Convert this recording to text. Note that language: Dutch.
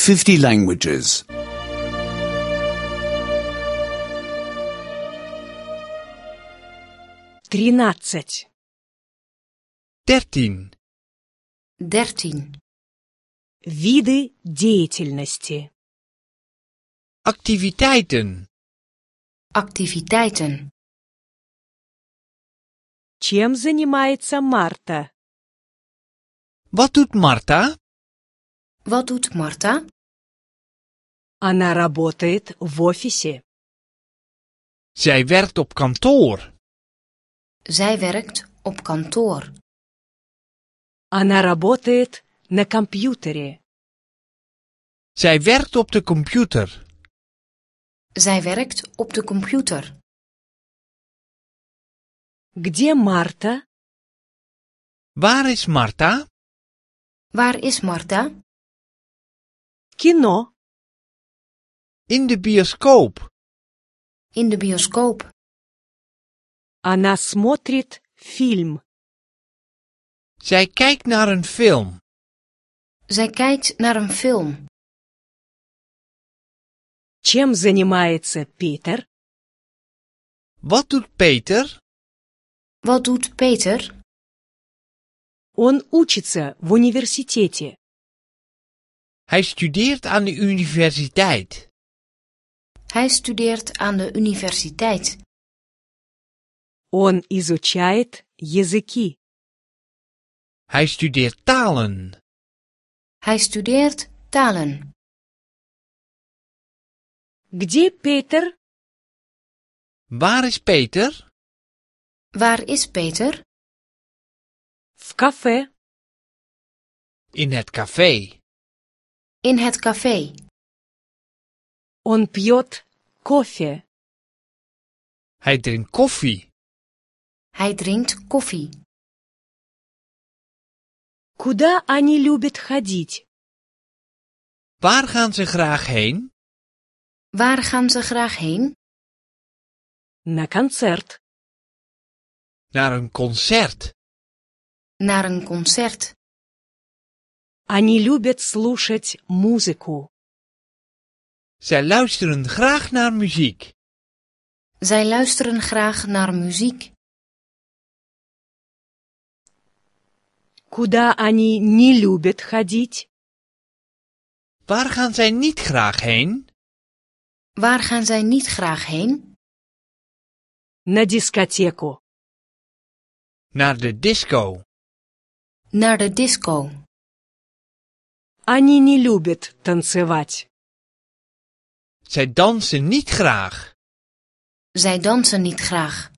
50 languages. 13. 13. 13. Виды деятельности. Activiteiten. Activiteiten. Чем занимается Марта? Wat doet Marta? Wat doet Marta? Она работает в офисе. Zij werkt op kantoor. Zij werkt op kantoor. Она работает на компьютере. Zij werkt op de computer. Zij werkt op de computer. Где Марта? Waar is Marta? Waar is Marta? Кино. In de bioscoop. In de bioscoop. Она смотрит фильм. Zij kijkt naar een film. Zij kijkt naar een film. Чем занимается Питер? Wat doet Peter? Wat doet Peter? Он учится в университете. Hij studeert aan de universiteit. Hij studeert aan de universiteit. Он изучает языки. Hij studeert talen. Hij studeert talen. Где Питер? Waar is Peter? Waar is Peter? В кафе. In het café. In het café. Он пьет кофе. Hij drinkt koffie. Hij drinkt koffie. Куда они любят ходить? Waar gaan ze graag heen? Waar gaan ze graag heen? На концерт. Naar een concert. Naar een concert. Они любят слушать музыку. Zij luisteren graag naar muziek. Zij luisteren graag naar muziek. Куда они не любят ходить? Waar gaan zij niet graag heen? Waar gaan zij niet graag heen? На дискотеку. Naar de disco. Naar de disco. Они не любят танцевать. Zij dansen niet graag. Zij dansen niet graag.